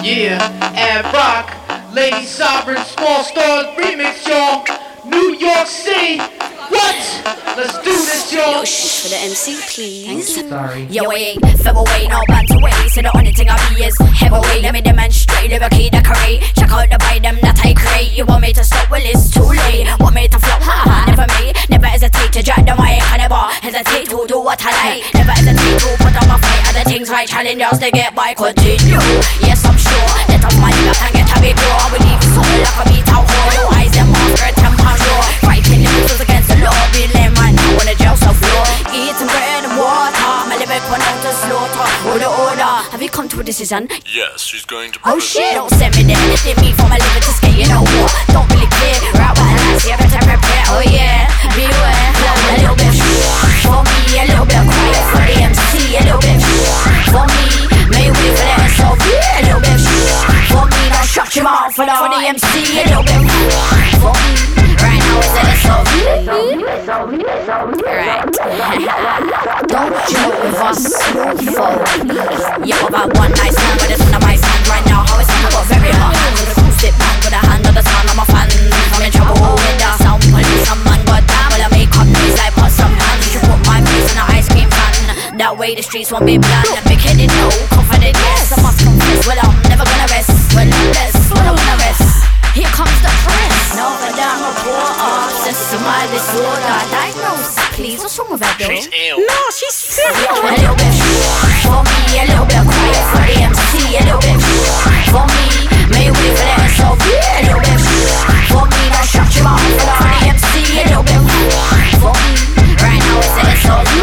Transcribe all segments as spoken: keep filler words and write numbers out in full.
Yeah, and rock, Lady Sovereign, Small Stars remix, y'all. New York City, what? Let's do this, y'all. Yo, shh for the M C, please. Sorry. Yo, I ain't featherweight, no bantamweight. So the only thing I be is heavyweight. Let me demonstrate, lyrically decorate. Check out the item that I create. You want me to stop? Well, it's too late. Want me to flop? Ha ha, never me. Never hesitate to drag the mic. I never hesitate to do what I like. Never hesitate to put on my fight. Other things right, challengers they get by. Continue. Yes, I'm sure. Let off my nigga can get a big roar. I believe it's all like a beat out whore. Your eyes, them off, skirt, and my roar. Fighting the missiles against the law. Be lemon, I wanna jail so floor. Eating bread and water. My lyric went out to slaughter. Order, order. Have you come to a decision? Yes, she's going to. Oh shit, don't send me there. Did me for my liver to skate, you know what? Don't really care. Right, what I see, I better prepare. Oh yeah, beware. A little bit for me, a little bit quiet for the M C. A little bit for me, may wait for the S O B. A little bit for me, don't shut your mouth for the, for the M C. A little bit for me, right now it's an S O B. Right. Don't joke with us, folk. Yo, about one night stand, but it's one of my fans right now. How it's gonna go very hard. With a cool stick bang, with a hand on the sound of my fans. I'm in trouble with the sound police. Some man got down, well I make up noise like put some hands. You should put my face in an ice cream fan. That way the streets won't be bland. And big headed, no, confident, yes. I must confess, well I'm never gonna rest. Well unless, well I'm gonna rest. Here comes the press. No, but down reporter. Systematic disorder. Diagnose, please. What's wrong with that girl? She's ill. No, she's fit. A little bit for me, a little bit quiet for the M C. A little bit for me, may wait for the S O B. A little bit for me, don't shut your mouth for the M C. A little bit for me, right now it's the S O B.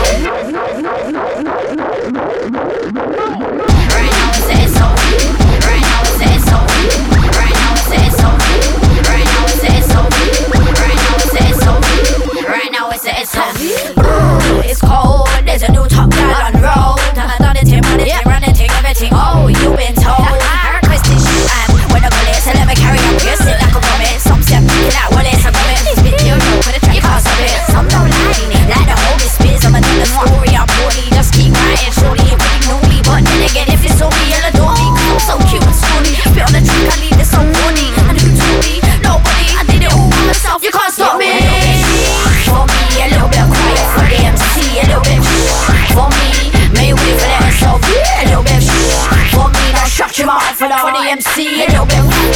Right now it's the S O B. Right now it's the S O B. Right now it's the S O B. Right now it's the S O B. Right now it's the S O B. Right now it's the S O B. It's cold, there's a new top guy on road. I thought it's him, running, yeah. running, take everything. Oh, you've been told. I request this shit, and when the police let me carry on, pierce it like a vomit. Some say I'm picking out, well, it's a vomit. This bitch, you know, put a track across of it. Some don't lie, like the whole spits. I'm another story, I'm forty, just keep writing. Shorty, you really know me, but then again, if it's so me, you'll adore me. I'm so cute and scrawny. Spit on the track, I leave it so horny. And who told me? Nobody, I did it all by myself, you can't stop me. For me, a little bit quiet for the M C. A little bit for me, may wait for the S O B. A little bit for me, don't shut your mouth for the, for the M C. A little bit